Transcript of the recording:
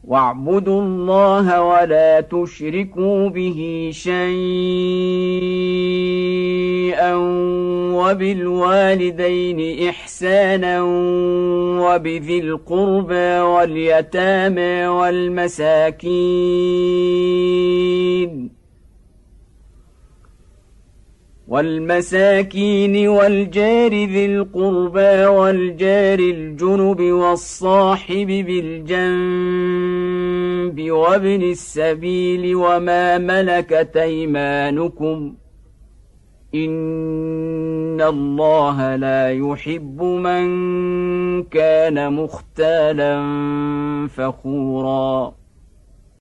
واعبدوا الله ولا تشركوا به شيئا وبالوالدين إحسانا وبذي القربى واليتامى والمساكين والجار ذي القربى والجار الجنب والصاحب بالجنب وابن السبيل وما ملكت أيمانكم إن الله لا يحب من كان مختالا فخورا